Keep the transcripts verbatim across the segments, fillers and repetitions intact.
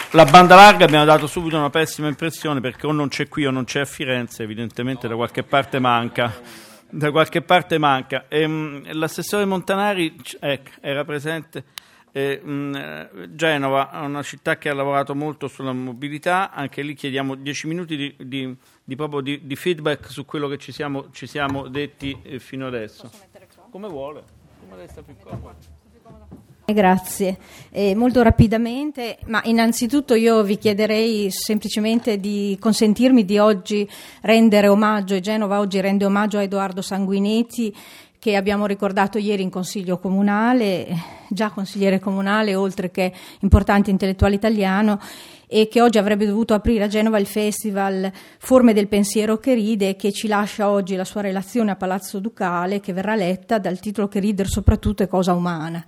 la banda larga abbiamo dato subito una pessima impressione, perché o non c'è qui o non c'è a Firenze, evidentemente da qualche parte manca. Da qualche parte manca. E, mh, l'assessore Montanari eh, era presente. Eh, mh, Genova è una città che ha lavorato molto sulla mobilità, anche lì chiediamo dieci minuti di, di, di, proprio di, di feedback su quello che ci siamo, ci siamo detti eh, fino adesso. Come vuole, come lei sta più comodo. Grazie, eh, molto rapidamente, ma innanzitutto io vi chiederei semplicemente di consentirmi di oggi rendere omaggio, e Genova oggi rende omaggio a Edoardo Sanguinetti, che abbiamo ricordato ieri in Consiglio Comunale, già consigliere comunale oltre che importante intellettuale italiano, e che oggi avrebbe dovuto aprire a Genova il festival Forme del pensiero che ride, che ci lascia oggi la sua relazione a Palazzo Ducale, che verrà letta dal titolo Che ridere soprattutto è cosa umana.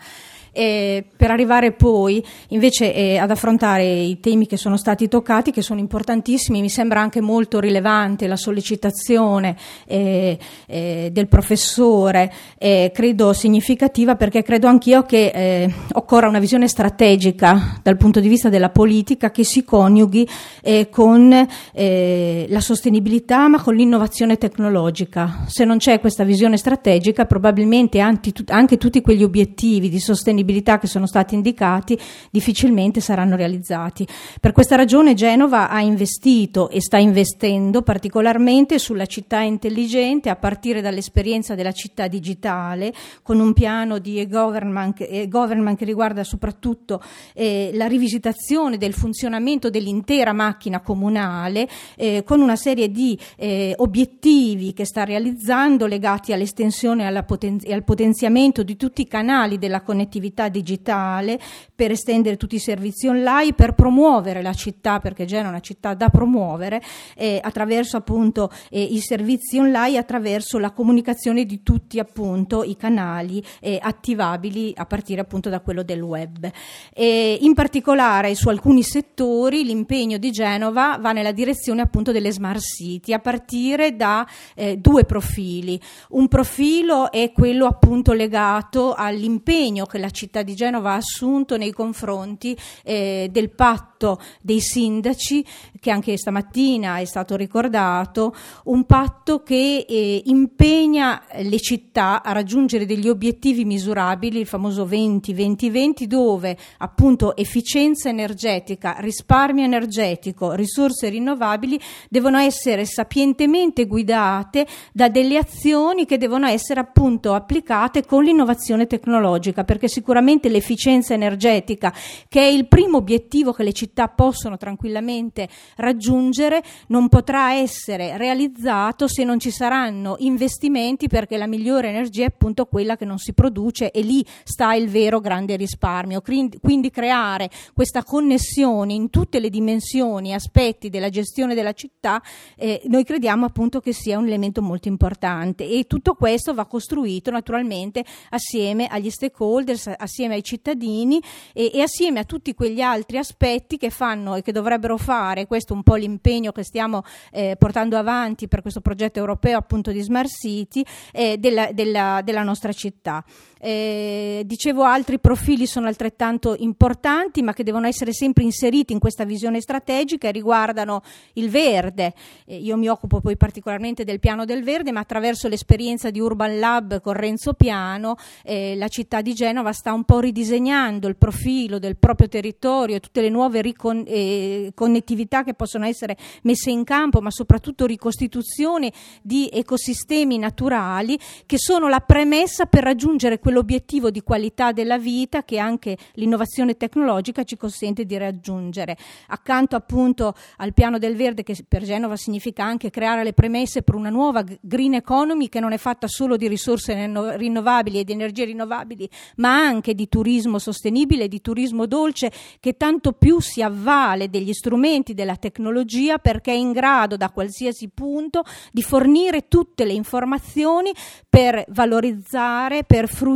Eh, per arrivare poi invece eh, ad affrontare i temi che sono stati toccati, che sono importantissimi. Mi sembra anche molto rilevante la sollecitazione eh, eh, del professore, eh, credo significativa, perché credo anch'io che eh, occorra una visione strategica dal punto di vista della politica che si coniughi eh, con eh, la sostenibilità, ma con l'innovazione tecnologica. Se non c'è questa visione strategica, probabilmente anche, anche tutti quegli obiettivi di sostenibilità che sono stati indicati difficilmente saranno realizzati. Per questa ragione Genova ha investito e sta investendo particolarmente sulla città intelligente, a partire dall'esperienza della città digitale, con un piano di e-government, e-government che riguarda soprattutto eh, la rivisitazione del funzionamento dell'intera macchina comunale, eh, con una serie di eh, obiettivi che sta realizzando legati all'estensione e, alla poten- e al potenziamento di tutti i canali della connettività digitale, per estendere tutti i servizi online, per promuovere la città, perché Genova è una città da promuovere eh, attraverso appunto eh, i servizi online, attraverso la comunicazione di tutti appunto i canali eh, attivabili a partire appunto da quello del web. E in particolare su alcuni settori l'impegno di Genova va nella direzione appunto delle smart city, a partire da eh, due profili. Un profilo è quello appunto legato all'impegno che la città di Genova ha assunto nei confronti eh, del patto dei sindaci, che anche stamattina è stato ricordato, un patto che eh, impegna le città a raggiungere degli obiettivi misurabili, il famoso venti venti venti, dove appunto efficienza energetica, risparmio energetico, risorse rinnovabili devono essere sapientemente guidate da delle azioni che devono essere appunto applicate con l'innovazione tecnologica, perché sicuramente l'efficienza energetica, che è il primo obiettivo che le città possono tranquillamente raggiungere, non potrà essere realizzato se non ci saranno investimenti, perché la migliore energia è appunto quella che non si produce, e lì sta il vero grande risparmio. Quindi creare questa connessione in tutte le dimensioni e aspetti della gestione della città, eh, noi crediamo appunto che sia un elemento molto importante, e tutto questo va costruito naturalmente assieme agli stakeholders, assieme ai cittadini e, e assieme a tutti quegli altri aspetti che fanno e che dovrebbero fare, questo è un po' l'impegno che stiamo eh, portando avanti per questo progetto europeo appunto di Smart City, eh, della, della, della nostra città. Eh, dicevo, altri profili sono altrettanto importanti, ma che devono essere sempre inseriti in questa visione strategica, e riguardano il verde. Eh, io mi occupo poi particolarmente del piano del verde, ma attraverso l'esperienza di Urban Lab con Renzo Piano, eh, la città di Genova sta un po' ridisegnando il profilo del proprio territorio e tutte le nuove ricon- eh, connettività che possono essere messe in campo, ma soprattutto ricostituzione di ecosistemi naturali che sono la premessa per raggiungere quell'obiettivo di qualità della vita che anche l'innovazione tecnologica ci consente di raggiungere. Accanto appunto al piano del verde, che per Genova significa anche creare le premesse per una nuova green economy che non è fatta solo di risorse rinnovabili e di energie rinnovabili, ma anche di turismo sostenibile, di turismo dolce, che tanto più si avvale degli strumenti della tecnologia, perché è in grado da qualsiasi punto di fornire tutte le informazioni per valorizzare, per fruire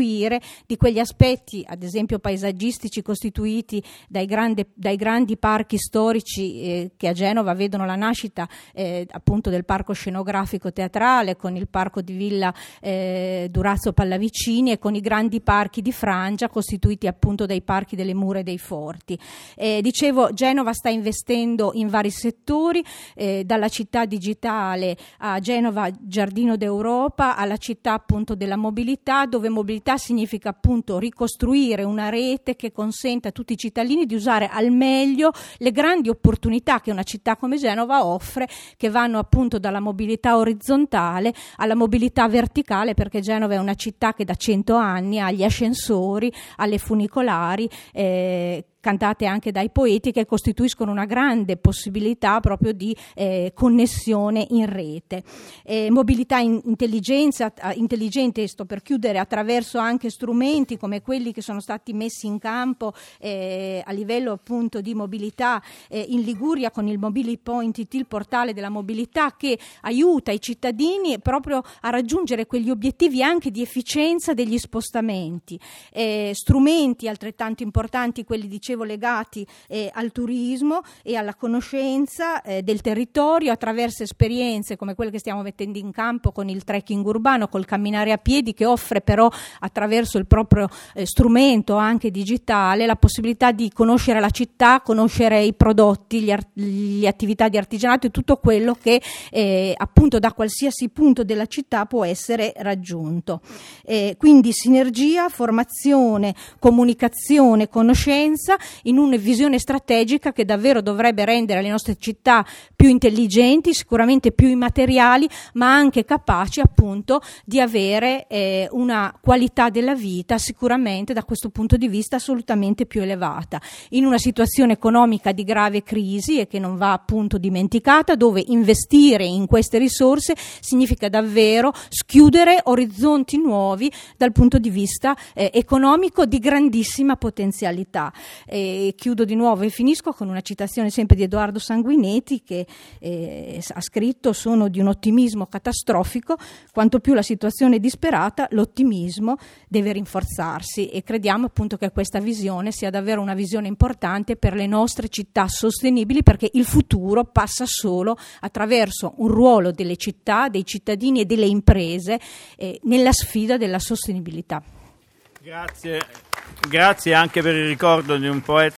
usufruire di quegli aspetti, ad esempio paesaggistici, costituiti dai, grande, dai grandi parchi storici eh, che a Genova vedono la nascita eh, appunto del parco scenografico teatrale, con il parco di Villa eh, Durazzo Pallavicini e con i grandi parchi di Frangia, costituiti appunto dai parchi delle mura e dei forti. Eh, dicevo, Genova sta investendo in vari settori, eh, dalla città digitale a Genova Giardino d'Europa, alla città appunto della mobilità, dove mobilità significa appunto ricostruire una rete che consenta a tutti i cittadini di usare al meglio le grandi opportunità che una città come Genova offre, che vanno appunto dalla mobilità orizzontale alla mobilità verticale, perché Genova è una città che da cento anni ha gli ascensori, alle funicolari, eh, cantate anche dai poeti, che costituiscono una grande possibilità proprio di eh, connessione in rete. Eh, mobilità in intelligenza, intelligente, sto per chiudere, attraverso anche strumenti come quelli che sono stati messi in campo eh, a livello appunto di mobilità eh, in Liguria con il Mobili Point I T, il portale della mobilità, che aiuta i cittadini proprio a raggiungere quegli obiettivi anche di efficienza degli spostamenti. Eh, strumenti altrettanto importanti, quelli dicevo legati eh, al turismo e alla conoscenza eh, del territorio, attraverso esperienze come quelle che stiamo mettendo in campo con il trekking urbano, col camminare a piedi, che offre però attraverso il proprio eh, strumento anche digitale la possibilità di conoscere la città, conoscere i prodotti, gli, art- le attività di artigianato e tutto quello che eh, appunto da qualsiasi punto della città può essere raggiunto. Eh, quindi sinergia, formazione, comunicazione, conoscenza in una visione strategica che davvero dovrebbe rendere le nostre città più intelligenti, sicuramente più immateriali, ma anche capaci appunto di avere eh, una qualità della vita sicuramente da questo punto di vista assolutamente più elevata, in una situazione economica di grave crisi e che non va appunto dimenticata, dove investire in queste risorse significa davvero schiudere orizzonti nuovi dal punto di vista eh, economico di grandissima potenzialità. E chiudo di nuovo e finisco con una citazione sempre di Edoardo Sanguinetti, che eh, ha scritto: sono di un ottimismo catastrofico, quanto più la situazione è disperata l'ottimismo deve rinforzarsi, e crediamo appunto che questa visione sia davvero una visione importante per le nostre città sostenibili, perché il futuro passa solo attraverso un ruolo delle città, dei cittadini e delle imprese eh, nella sfida della sostenibilità. Grazie. Grazie anche per il ricordo di un poeta